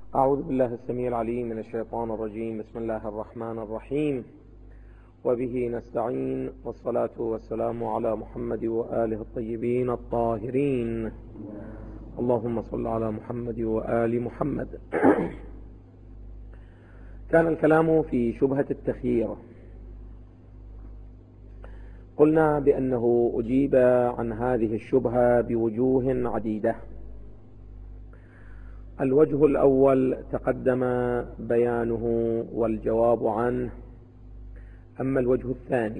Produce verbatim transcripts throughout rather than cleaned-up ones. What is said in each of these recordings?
أعوذ بالله السميع العليم من الشيطان الرجيم. بسم الله الرحمن الرحيم، وبه نستعين، والصلاة والسلام على محمد وآله الطيبين الطاهرين. اللهم صل على محمد وآل محمد. كان الكلام في شبهة التخيير. قلنا بأنه أجيب عن هذه الشبهة بوجوه عديدة. الوجه الأول تقدم بيانه والجواب عنه. أما الوجه الثاني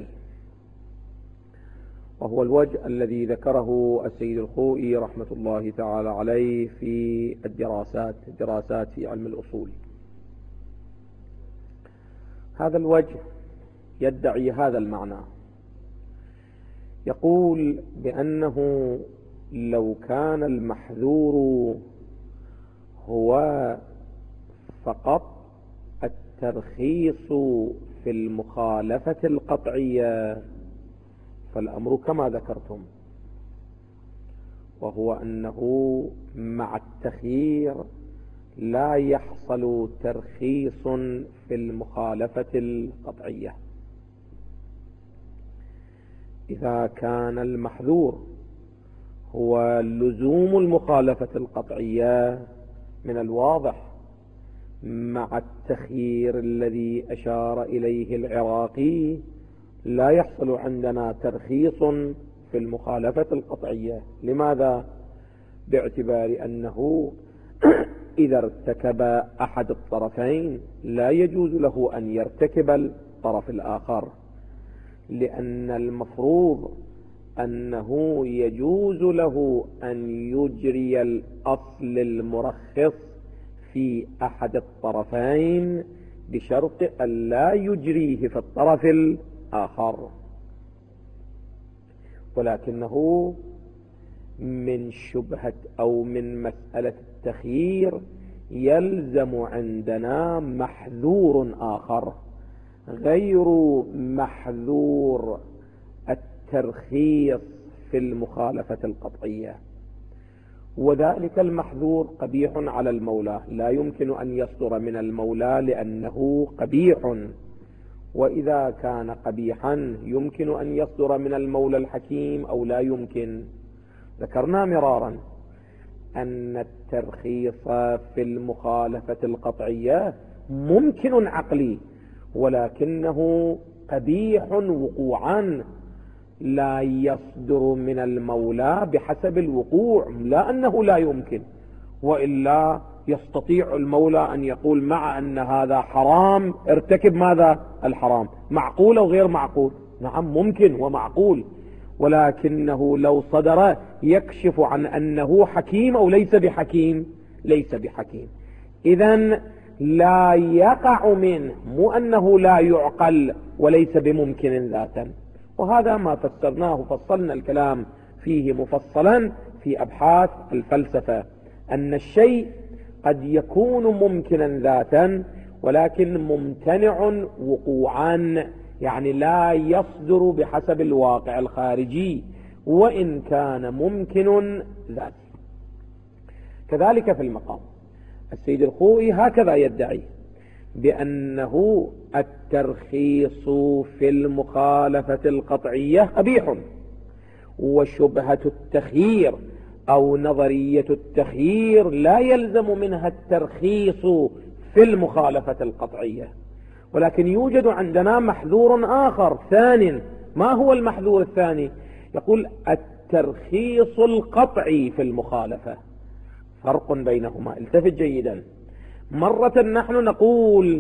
وهو الوجه الذي ذكره السيد الخوئي رحمة الله تعالى عليه في الدراسات الدراسات في علم الأصول. هذا الوجه يدعي هذا المعنى، يقول بأنه لو كان المحذور هو فقط الترخيص في المخالفة القطعية فالأمر كما ذكرتم، وهو أنه مع التخيير لا يحصل ترخيص في المخالفة القطعية. إذا كان المحذور هو لزوم المخالفة القطعية من الواضح مع التخيير الذي أشار إليه العراقي لا يحصل عندنا ترخيص في المخالفة القطعية. لماذا؟ باعتبار أنه إذا ارتكب أحد الطرفين لا يجوز له أن يرتكب الطرف الآخر، لأن المفروض أنه يجوز له أن يجري الأصل المرخص في أحد الطرفين بشرط أن لا يجريه في الطرف الآخر. ولكنه من شبهة أو من مسألة التخيير يلزم عندنا محذور آخر غير محذور الترخيص في المخالفة القطعية، وذلك المحذور قبيح على المولى، لا يمكن أن يصدر من المولى لأنه قبيح. وإذا كان قبيحا يمكن أن يصدر من المولى الحكيم أو لا يمكن. ذكرنا مرارا أن الترخيص في المخالفة القطعية ممكن عقلي، ولكنه قبيح وقوعا، لا يصدر من المولى بحسب الوقوع، لا أنه لا يمكن، وإلا يستطيع المولى أن يقول مع أن هذا حرام ارتكب ماذا؟ الحرام. معقول أو غير معقول؟ نعم ممكن ومعقول، ولكنه لو صدر يكشف عن أنه حكيم أو ليس بحكيم، ليس بحكيم. إذن لا يقع منه، مو أنه لا يعقل وليس بممكن ذاتا. وهذا ما فسرناه، فصلنا الكلام فيه مفصلا في أبحاث الفلسفة، أن الشيء قد يكون ممكنا ذاتا ولكن ممتنع وقوعا، يعني لا يصدر بحسب الواقع الخارجي وإن كان ممكن ذاتا. كذلك في المقام السيد الخوئي هكذا يدعي بأنه الترخيص في المخالفة القطعية قبيح، وشبهة التخيير أو نظرية التخيير لا يلزم منها الترخيص في المخالفة القطعية. ولكن يوجد عندنا محذور آخر ثاني. ما هو المحذور الثاني؟ يقول الترخيص القطعي في المخالفة. فرق بينهما، التفت جيدا. مرة نحن نقول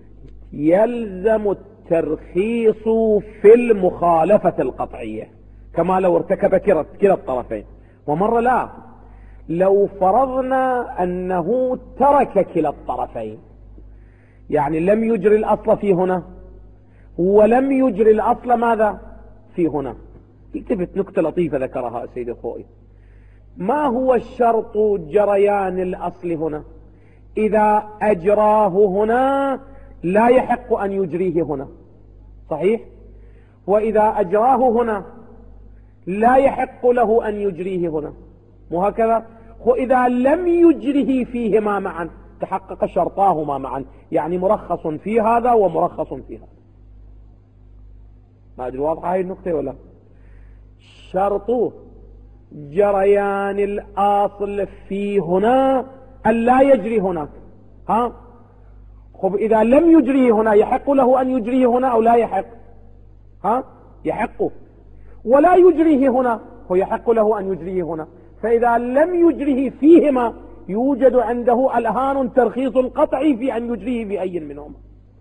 يلزم الترخيص في المخالفة القطعية كما لو ارتكب كلا الطرفين، ومرة لا، لو فرضنا أنه ترك كلا الطرفين، يعني لم يجري الأصل في هنا ولم يجري الأصل ماذا في هنا. التفت، نكتة لطيفة ذكرها السيد الخوئي. ما هو الشرط جريان الأصل هنا؟ إذا أجراه هنا لا يحق أن يجريه هنا، صحيح؟ وإذا أجراه هنا لا يحق له أن يجريه هنا، وهكذا. وإذا لم يجره فيهما معا تحقق شرطاهما معا، يعني مرخص في هذا ومرخص في هذا. ما أدري واضحة هاي النقطة ولا؟ شرط جريان الأصل في هنا أن لا يجري هناك. ها؟ خب إذا لم يجريه هنا يحق له أن يجريه هنا أو لا يحق؟ ها؟ يحق. ولا يجريه هنا هو يحق له أن يجريه هنا. فإذا لم يجريه فيهما يوجد عنده الآن ترخيص قطعي في أن يجريه في أي منهما.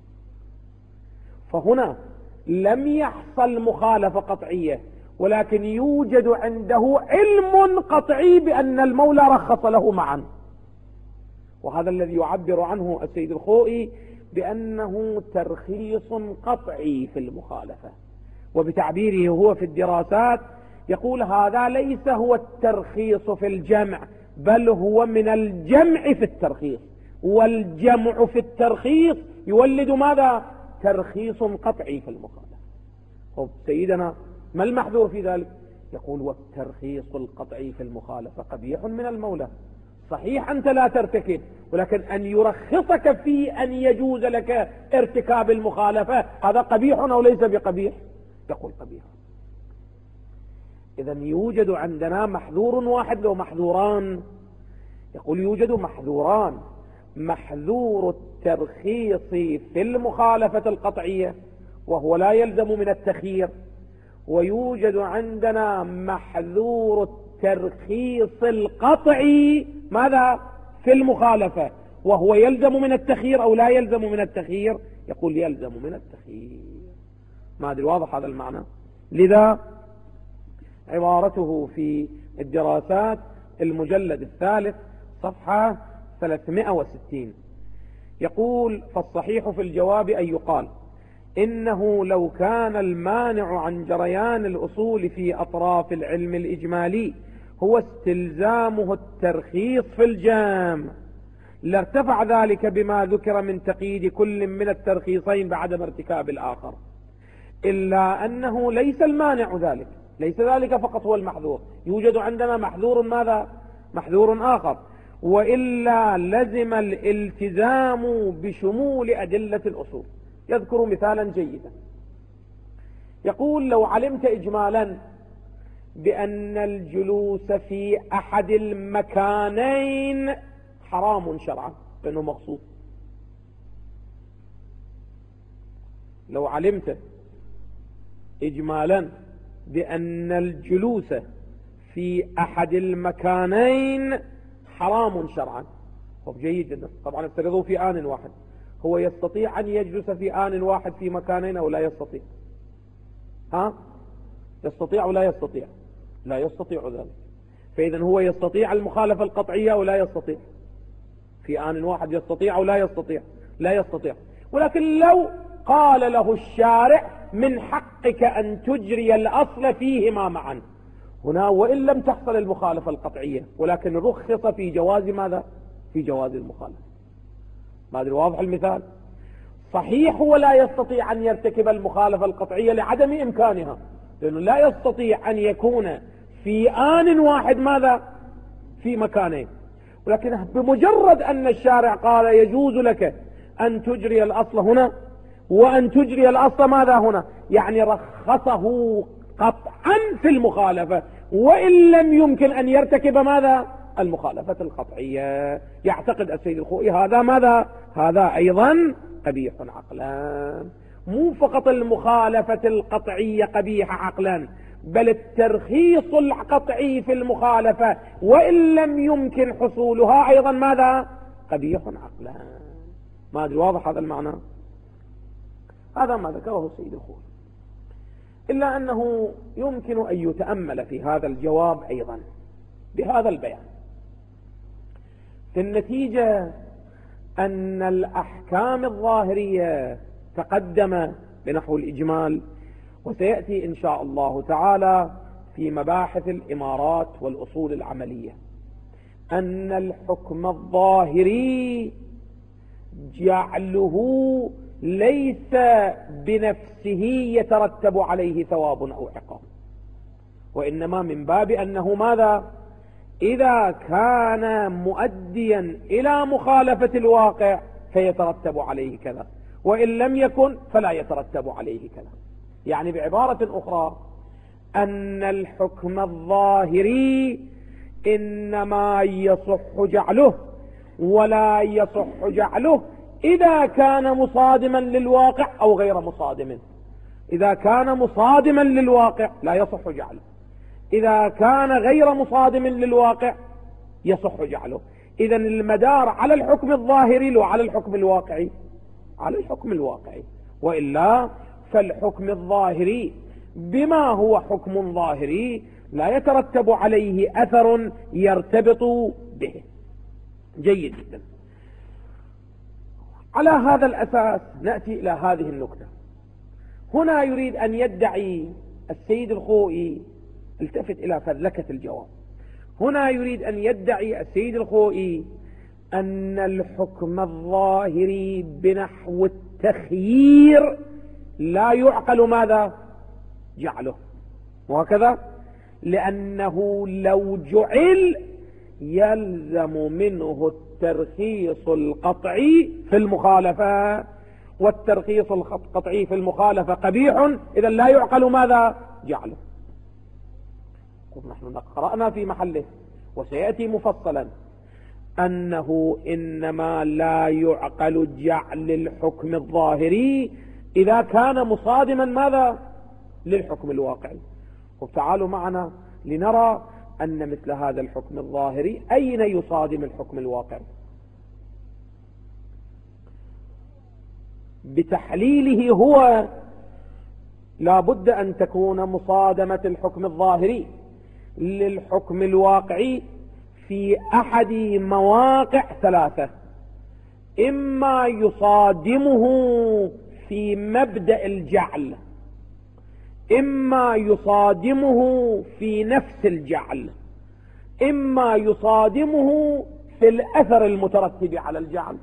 فهنا لم يحصل مخالفة قطعية، ولكن يوجد عنده علم قطعي بأن المولى رخص له معا، وهذا الذي يعبر عنه السيد الخوئي بأنه ترخيص قطعي في المخالفة. وبتعبيره هو في الدراسات يقول هذا ليس هو الترخيص في الجمع، بل هو من الجمع في الترخيص، والجمع في الترخيص يولد ماذا؟ ترخيص قطعي في المخالفة. طب سيدنا ما المحذور في ذلك؟ يقول والترخيص القطعي في المخالفة قبيح من المولى. صحيح أنت لا ترتكب، ولكن أن يرخصك في أن يجوز لك ارتكاب المخالفة هذا قبيح أو ليس بقبيح؟ يقول قبيح. إذن يوجد عندنا محذور واحد لو محذوران. يقول يوجد محذوران: محذور الترخيص في المخالفة القطعية وهو لا يلزم من التخيير، ويوجد عندنا محذور الترخيص القطعي ماذا؟ في المخالفة وهو يلزم من التخيير أو لا يلزم من التخيير؟ يقول يلزم من التخيير. ما أدري واضح هذا المعنى؟ لذا عبارته في الدراسات المجلد الثالث صفحة ثلاثمائة وستين يقول: فالصحيح في الجواب أن يقال إنه لو كان المانع عن جريان الأصول في أطراف العلم الإجمالي هو استلزامه الترخيص في الجامع لارتفع ذلك بما ذكر من تقييد كل من الترخيصين بعدم ارتكاب الآخر، إلا أنه ليس المانع ذلك، ليس ذلك فقط هو المحذور، يوجد عندنا محذور ماذا؟ محذور آخر، وإلا لزم الالتزام بشمول أدلة الأصول. يذكر مثالا جيدا، يقول: لو علمت إجمالا بأن الجلوس في أحد المكانين حرام شرعا لأنه مخصوص. لو علمت إجمالا بأن الجلوس في أحد المكانين حرام شرعا، طب جيد جدا. طبعا افترضوا في آن واحد، هو يستطيع أن يجلس في آن واحد في مكانين أو لا يستطيع؟ ها؟ يستطيع أو لا يستطيع؟ لا يستطيع ذلك. فإذا هو يستطيع المخالفة القطعية أو لا يستطيع؟ في آن واحد يستطيع أو لا يستطيع؟ لا يستطيع. ولكن لو قال له الشارع من حقك أن تجري الأصل فيهما معا هنا، وإن لم تحصل المخالفة القطعية، ولكن رخص في جواز ماذا؟ في جواز المخالفة. ما أدري واضح المثال؟ صحيح هو لا يستطيع أن يرتكب المخالفة القطعية لعدم إمكانها، لأنه لا يستطيع أن يكون في آن واحد ماذا؟ في مكانين، ولكن بمجرد أن الشارع قال يجوز لك أن تجري الأصل هنا وأن تجري الأصل ماذا هنا، يعني رخصه قطعا في المخالفة، وإن لم يمكن أن يرتكب ماذا؟ المخالفة القطعية. يعتقد السيد الخوئي هذا ماذا؟ هذا أيضا قبيح عقلا. مو فقط المخالفة القطعية قبيح عقلا، بل الترخيص القطعي في المخالفة وإن لم يمكن حصولها أيضا ماذا؟ قبيح عقلا. ما أدري واضح هذا المعنى؟ هذا ما ذكره السيد الخوئي، إلا أنه يمكن أن يتأمل في هذا الجواب أيضا بهذا البيان. في النتيجة أن الأحكام الظاهرية تقدم بنحو الإجمال، وسيأتي إن شاء الله تعالى في مباحث الإمارات والأصول العملية أن الحكم الظاهري جعله ليس بنفسه يترتب عليه ثواب أو عقاب، وإنما من باب أنه ماذا؟ إذا كان مؤديا إلى مخالفة الواقع فيترتب عليه كذا، وإن لم يكن فلا يترتب عليه كذا. يعني بعبارة أخرى أن الحكم الظاهري إنما يصح جعله ولا يصح جعله إذا كان مصادما للواقع أو غير مصادم. إذا كان مصادما للواقع لا يصح جعله، إذا كان غير مصادم للواقع يصح جعله. إذن المدار على الحكم الظاهري لو على الحكم الواقعي، على الحكم الواقعي، وإلا فالحكم الظاهري بما هو حكم ظاهري لا يترتب عليه أثر يرتبط به. جيد جدا. على هذا الأساس نأتي إلى هذه النكتة. هنا يريد أن يدعي السيد الخوئي، التفت إلى فذلكة الجواب، هنا يريد أن يدعي السيد الخوئي أن الحكم الظاهري بنحو التخيير لا يعقل ماذا؟ جعله، وهكذا، لأنه لو جعل يلزم منه الترخيص القطعي في المخالفة، والترخيص القطعي في المخالفة قبيح، إذا لا يعقل ماذا؟ جعله. نحن قرأنا في محله وسيأتي مفصلا أنه إنما لا يعقل جعل الحكم الظاهري إذا كان مصادما ماذا؟ للحكم الواقعي. وتعالوا معنا لنرى أن مثل هذا الحكم الظاهري أين يصادم الحكم الواقعي. بتحليله هو لا بد أن تكون مصادمة الحكم الظاهري للحكم الواقعي في أحد مواقع ثلاثة: إما يصادمه في مبدأ الجعل، إما يصادمه في نفس الجعل، إما يصادمه في الأثر المترتب على الجعل.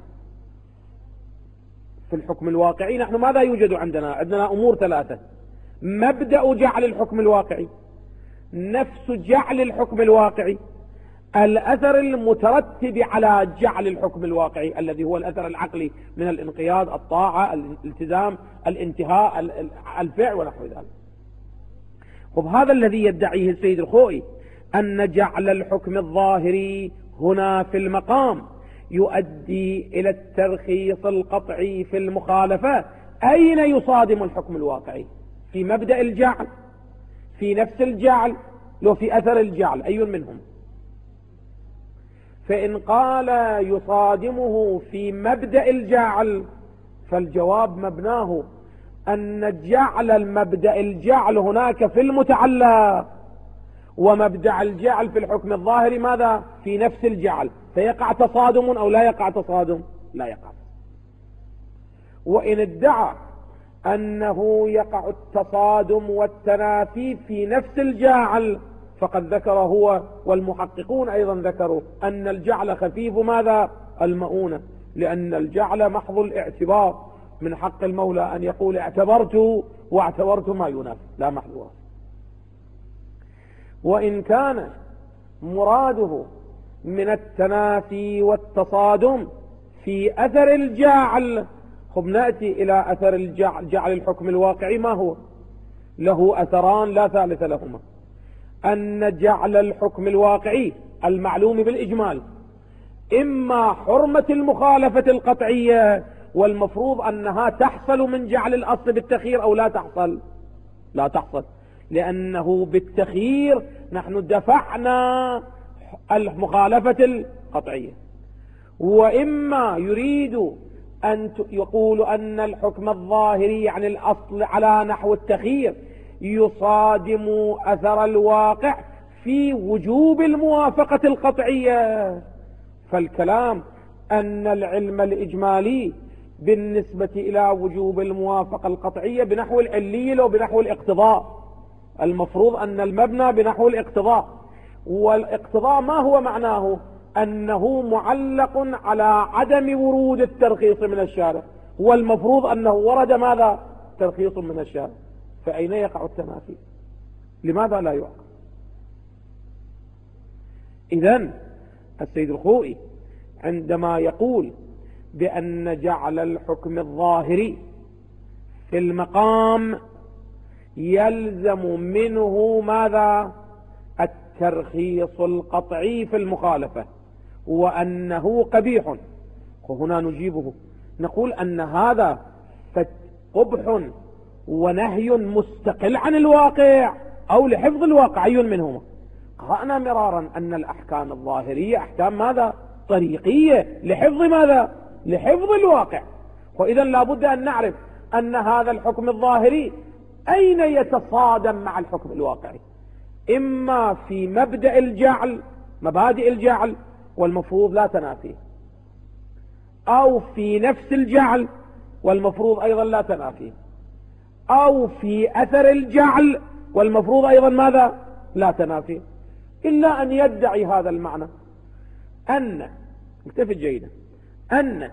في الحكم الواقعي نحن ماذا يوجد عندنا؟ عندنا أمور ثلاثة: مبدأ جعل الحكم الواقعي، نفس جعل الحكم الواقعي، الأثر المترتب على جعل الحكم الواقعي الذي هو الأثر العقلي من الانقياد، الطاعة، الالتزام، الانتهاء، الفعل ونحو ذلك. وهذا الذي يدعيه السيد الخوئي، أن جعل الحكم الظاهري هنا في المقام يؤدي إلى الترخيص القطعي في المخالفة. أين يصادم الحكم الواقعي؟ في مبدأ الجعل، في نفس الجعل، لو في أثر الجعل، أي منهم؟ فإن قال يصادمه في مبدأ الجعل فالجواب مبناه أن جعل المبدأ الجعل هناك في المتعلق، ومبدأ الجعل في الحكم الظاهري ماذا؟ في نفس الجعل، فيقع تصادم أو لا يقع تصادم؟ لا يقع. وإن ادعى أنه يقع التصادم والتنافي في نفس الجعل فقد ذكر هو والمحققون أيضا ذكروا أن الجعل خفيف ماذا؟ المؤونة، لأن الجعل محض الاعتبار، من حق المولى أن يقول اعتبرت واعتبرت ما ينافي، لا محذور. وإن كان مراده من التنافي والتصادم في أثر الجعل، خب نأتي إلى أثر الجعل. جعل الحكم الواقعي ما هو؟ له أثران لا ثالث لهما: أن جعل الحكم الواقعي المعلوم بالإجمال إما حرمة المخالفة القطعية، والمفروض أنها تحصل من جعل الأصل بالتخيير أو لا تحصل؟ لا تحصل، لأنه بالتخيير نحن دفعنا المخالفة القطعية. وإما يريد أن يقول أن الحكم الظاهري يعني الأصل على نحو التخيير يصادم أثر الواقع في وجوب الموافقة القطعية. فالكلام أن العلم الإجمالي بالنسبة إلى وجوب الموافقة القطعية بنحو العلي لو بنحو الاقتضاء، المفروض أن المبنى بنحو الاقتضاء، والاقتضاء ما هو معناه؟ أنه معلق على عدم ورود الترخيص من الشارع، والمفروض أنه ورد ماذا؟ ترخيص من الشارع. فأين يقع التنافي؟ لماذا لا يقع؟ إذن السيد الخوئي عندما يقول بأن جعل الحكم الظاهري في المقام يلزم منه ماذا؟ الترخيص القطعي في المخالفة، وأنه قبيح. وهنا نجيبه نقول أن هذا قبح ونهي مستقل عن الواقع أو لحفظ الواقع، أي منهما؟ قرأنا مرارا أن الأحكام الظاهرية أحكام ماذا؟ طريقية لحفظ ماذا؟ لحفظ الواقع. وإذا لابد أن نعرف أن هذا الحكم الظاهري أين يتصادم مع الحكم الواقعي، إما في مبدأ الجعل، مبادئ الجعل والمفروض لا تنافيه، أو في نفس الجعل والمفروض أيضا لا تنافيه، أو في أثر الجعل والمفروض أيضا ماذا؟ لا تنافيه. إلا أن يدعي هذا المعنى أن التفت جيدا أن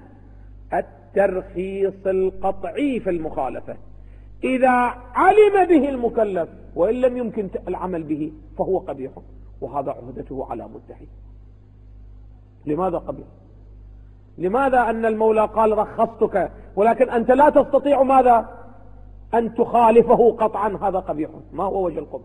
الترخيص القطعي في المخالفة إذا علم به المكلف وإن لم يمكن العمل به فهو قبيح، وهذا عهدته على مدعي. لماذا قبيح؟ لماذا أن المولى قال رخصتك ولكن أنت لا تستطيع ماذا؟ أن تخالفه قطعا؟ هذا قبيح. ما هو وجه القبح؟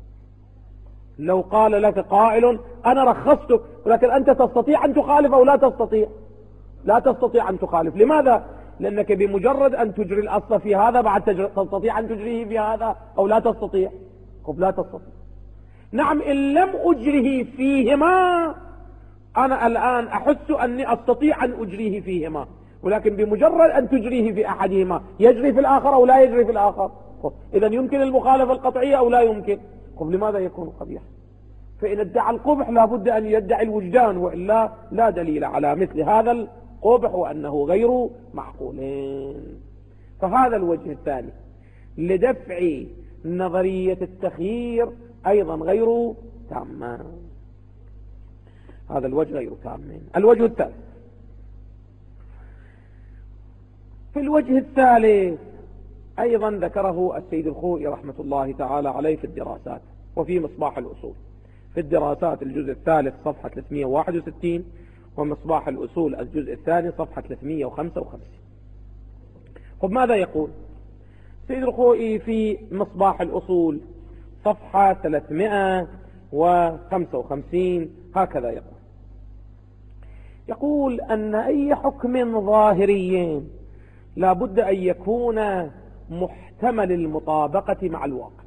لو قال لك قائل أنا رخصتك ولكن أنت تستطيع أن تخالفه أو لا تستطيع؟ لا تستطيع أن تخالف. لماذا؟ لأنك بمجرد أن تجري الأصل في هذا بعد تستطيع أن تجريه في هذا أو لا تستطيع؟ خب لا تستطيع. نعم، إن لم أجره فيهما أنا الآن أحس أني أستطيع أن أجريه فيهما، ولكن بمجرد أن تجريه في أحدهما يجري في الآخر أو لا يجري في الآخر. إذا يمكن المخالفة القطعية أو لا يمكن؟ طب لماذا يكون قبيح؟ فإن ادعى القبح لابد أن يدعي الوجدان، وإلا لا دليل على مثل هذا القبح وأنه غير معقولين. فهذا الوجه الثاني لدفع نظرية التخيير أيضا غير تام. هذا الوجه غير تام. الوجه الثالث، في الوجه الثالث أيضا ذكره السيد الخوئي رحمة الله تعالى عليه في الدراسات وفي مصباح الأصول. في الدراسات الجزء الثالث صفحة ثلاثمئة وواحد وستين، ومصباح الأصول الجزء الثاني صفحة ثلاثمئة وخمسة وخمسين. طب ماذا يقول السيد الخوئي في مصباح الأصول صفحة ثلاثمئة وخمسة وخمسين؟ هكذا يقول: يقول أن أي حكم ظاهري لا بد أن يكون محتمل المطابقة مع الواقع،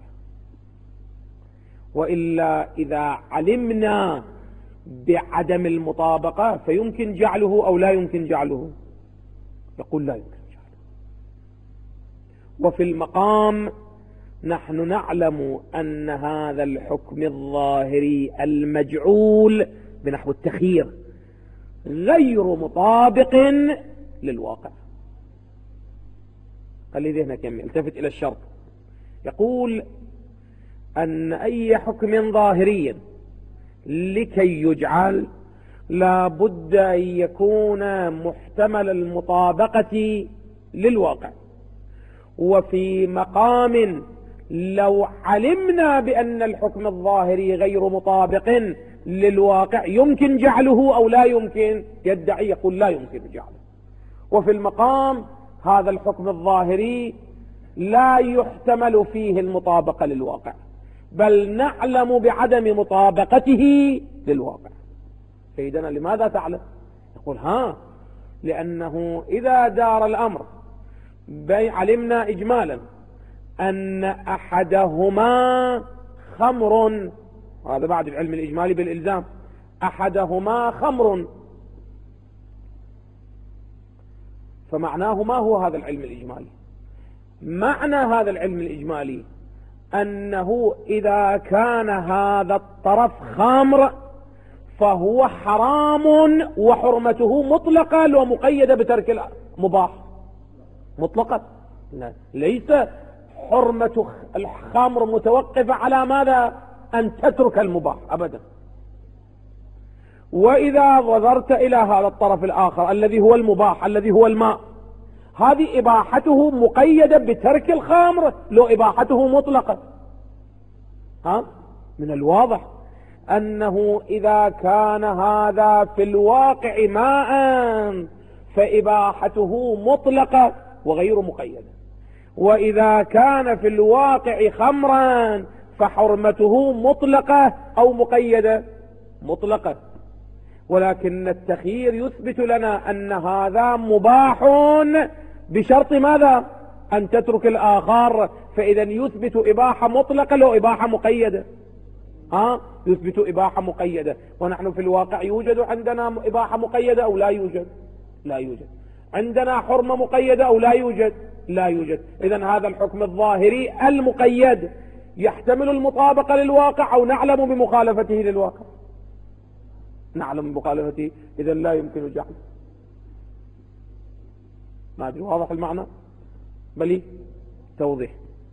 وإلا إذا علمنا بعدم المطابقة فيمكن جعله أو لا يمكن جعله؟ يقول لا يمكن جعله. وفي المقام نحن نعلم أن هذا الحكم الظاهري المجعول بنحو التخيير غير مطابق للواقع. خلي ذهنك يمي، التفت إلى الشرط. يقول أن أي حكم ظاهري لكي يجعل لا بد أن يكون محتمل المطابقة للواقع. وفي مقام لو علمنا بأن الحكم الظاهري غير مطابق للواقع يمكن جعله أو لا يمكن؟ يدعي يقول لا يمكن جعله. وفي المقام هذا الحكم الظاهري لا يحتمل فيه المطابقة للواقع، بل نعلم بعدم مطابقته للواقع. سيدنا لماذا تعلم؟ يقول ها لأنه إذا دار الأمر بي علمنا إجمالا أن أحدهما خمر، هذا بعد العلم الإجمالي بالإلزام، أحدهما خمر، فمعناه ما هو هذا العلم الإجمالي؟ معنى هذا العلم الإجمالي أنه إذا كان هذا الطرف خمر فهو حرام وحرمته مطلقة ومقيدة بترك المباح مطلقة. ليس حرمة الخمر متوقفة على ماذا؟ أن تترك المباح أبدا. وإذا نظرت إلى هذا الطرف الآخر الذي هو المباح الذي هو الماء، هذه إباحته مقيدة بترك الخمر لو إباحته مطلقة. ها؟ من الواضح أنه إذا كان هذا في الواقع ماء فإباحته مطلقة وغير مقيدة، وإذا كان في الواقع خمرا فحرمته مطلقة أو مقيدة؟ مطلقة. ولكن التخيير يثبت لنا أن هذا مباح بشرط ماذا؟ أن تترك الآخر. فإذا يثبت إباحة مطلقة لو إباحة مقيدة. ها؟ يثبت إباحة مقيدة. ونحن في الواقع يوجد عندنا إباحة مقيدة أو لا يوجد؟ لا يوجد. عندنا حرمة مقيدة أو لا يوجد؟ لا يوجد. إذن هذا الحكم الظاهري المقيد يحتمل المطابقة للواقع أو نعلم بمخالفته للواقع؟ نعلم بمخالفته، إذن لا يمكن جعله. ما أدري واضح المعنى؟ بل توضيح.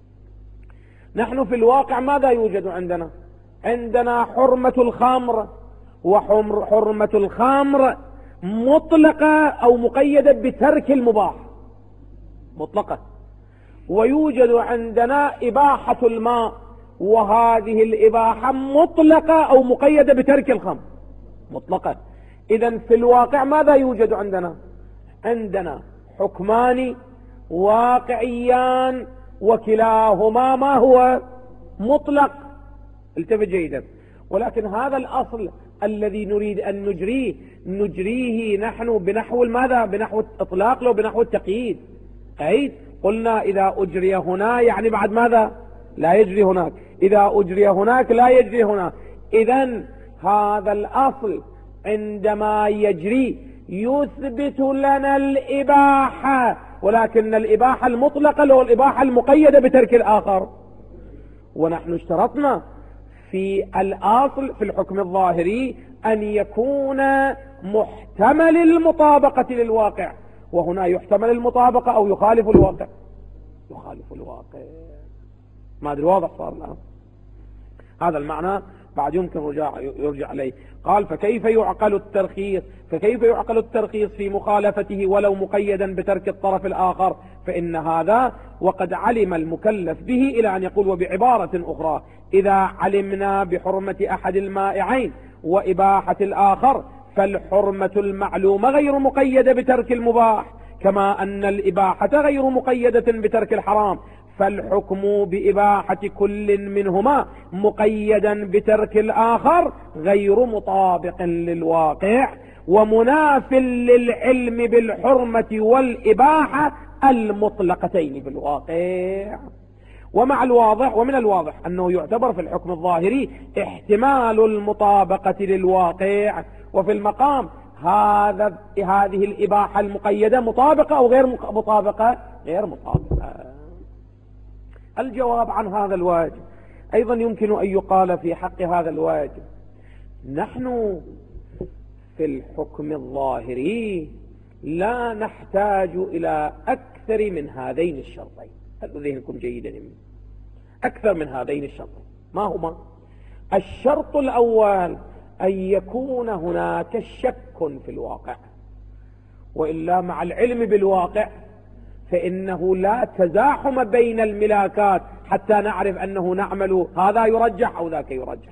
نحن في الواقع ماذا يوجد عندنا؟ عندنا حرمة الخمر، وحرمة الخمر مطلقة أو مقيدة بترك المباح، مطلقة. ويوجد عندنا إباحة الماء، وهذه الإباحة مطلقة أو مقيدة بترك الخمر، مطلقة. إذن في الواقع ماذا يوجد عندنا؟ عندنا حكمان واقعيان وكلاهما ما هو؟ مطلق. التفت جيدا. ولكن هذا الأصل الذي نريد أن نجريه نجريه نحن بنحو ماذا؟ بنحو الإطلاق لو بنحو التقييد. أي قلنا إذا أجري هنا يعني بعد ماذا؟ لا يجري هناك. إذا أجري هناك لا يجري هنا. إذن هذا الأصل عندما يجري يثبت لنا الإباحة، ولكن الإباحة المطلقة لو الإباحة المقيدة بترك الآخر. ونحن اشترطنا في الأصل في الحكم الظاهري أن يكون محتمل المطابقة للواقع، وهنا يحتمل المطابقة أو يخالف الواقع؟ يخالف الواقع. ما أدري واضح صار الآن؟ هذا المعنى بعد يمكن رجع يرجع عليه. قال فكيف يعقل الترخيص فكيف يعقل الترخيص في مخالفته ولو مقيدا بترك الطرف الآخر؟ فإن هذا وقد علم المكلف به إلى أن يقول وبعبارة أخرى إذا علمنا بحرمة أحد المائعين وإباحة الآخر فالحرمة المعلومة غير مقيدة بترك المباح، كما أن الإباحة غير مقيدة بترك الحرام، فالحكم بإباحة كل منهما مقيدا بترك الآخر غير مطابق للواقع ومناف للعلم بالحرمة والإباحة المطلقتين بالواقع. ومع الواضح ومن الواضح أنه يعتبر في الحكم الظاهري احتمال المطابقة للواقع، وفي المقام هذا هذه الإباحة المقيدة مطابقة أو غير مطابقة؟ غير مطابقة. الجواب عن هذا الواجب أيضا يمكن أن يقال في حق هذا الواجب نحن في الحكم الظاهري لا نحتاج إلى أكثر من هذين الشرطين. هل ذهنكم جيدا مني؟ أكثر من هذين الشرطين ما هما؟ الشرط الأول أن يكون هناك شك في الواقع، وإلا مع العلم بالواقع فإنه لا تزاحم بين الملاكات حتى نعرف أنه نعمل هذا يرجح أو ذاك يرجح.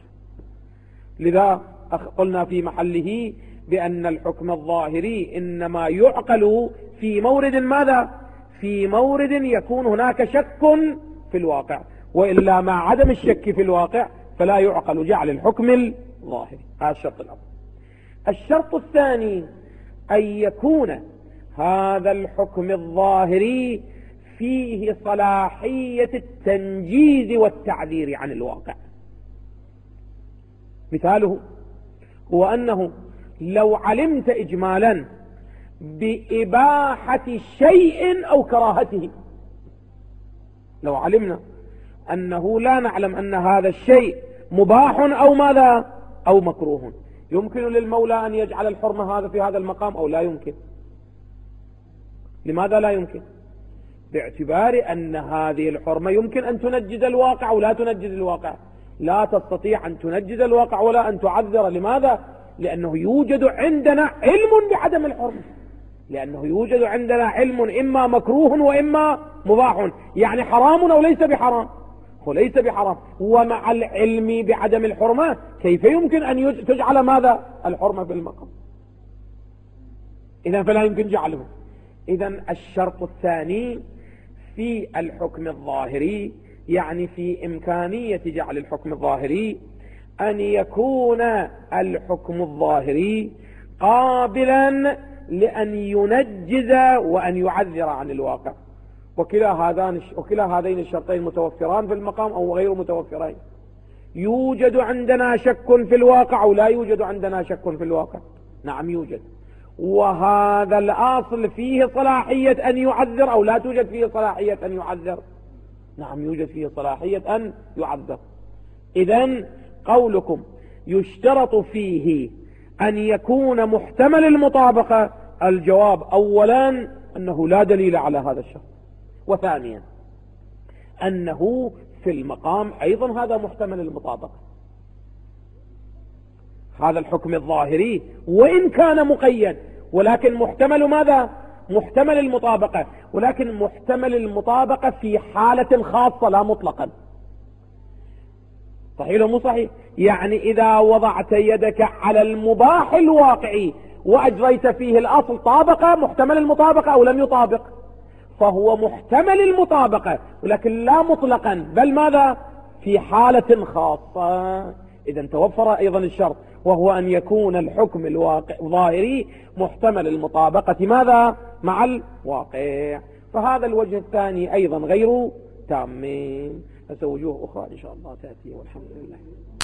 لذا قلنا في محله بأن الحكم الظاهري إنما يعقل في مورد ماذا؟ في مورد يكون هناك شك في الواقع، وإلا مع عدم الشك في الواقع فلا يعقل جعل الحكم الظاهري. هذا الشرط الأول. الشرط الثاني أن يكون هذا الحكم الظاهري فيه صلاحية التنجيز والتعذير عن الواقع. مثاله هو أنه لو علمت إجمالا بإباحة شيء أو كراهته، لو علمنا أنه لا نعلم أن هذا الشيء مباح أو ماذا أو مكروه، يمكن للمولى أن يجعل الحرمة هذا في هذا المقام أو لا يمكن؟ لماذا لا يمكن؟ باعتبار أن هذه الحرمة يمكن أن تنجز الواقع أو لا تنجز الواقع. لا تستطيع أن تنجز الواقع ولا أن تعذر. لماذا؟ لأنه يوجد عندنا علم بعدم الحرمة، لأنه يوجد عندنا علم إما مكروه وإما مباح، يعني حرام أو ليس بحرام. هو ليس بحرام، ومع العلم بعدم الحرمة كيف يمكن أن تجعل ماذا؟ الحرمة في المقام. إذن فلا يمكن جعله. إذن الشرط الثاني في الحكم الظاهري، يعني في إمكانية جعل الحكم الظاهري، أن يكون الحكم الظاهري قابلا لأن ينجز وأن يعذر عن الواقع. وكلا هذان وكلا هذين الشرطين متوفران في المقام أو غير متوفرين. يوجد عندنا شك في الواقع ولا يوجد عندنا شك في الواقع؟ نعم يوجد، وهذا الأصل فيه صلاحية أن يعذر أو لا توجد فيه صلاحية أن يعذر؟ نعم يوجد فيه صلاحية أن يعذر. إذن قولكم يشترط فيه أن يكون محتمل المطابقة، الجواب أولا أنه لا دليل على هذا الشرط، وثانيا أنه في المقام أيضا هذا محتمل المطابقة. هذا الحكم الظاهري وإن كان مقيد ولكن محتمل ماذا؟ محتمل المطابقة، ولكن محتمل المطابقة في حالة خاصة لا مطلقا. صحيح ولا مو صحيح؟ يعني إذا وضعت يدك على المباح الواقعي وأجريت فيه الأصل طابقة، محتمل المطابقة أو لم يطابق؟ فهو محتمل المطابقة ولكن لا مطلقا، بل ماذا؟ في حالة خاصة. إذا توفر أيضا الشرط، وهو أن يكون الحكم الواقع الظاهري محتمل المطابقة ماذا؟ مع الواقع. فهذا الوجه الثاني أيضا غير تام. فسوجوه أخرى إن شاء الله تأتي، والحمد لله.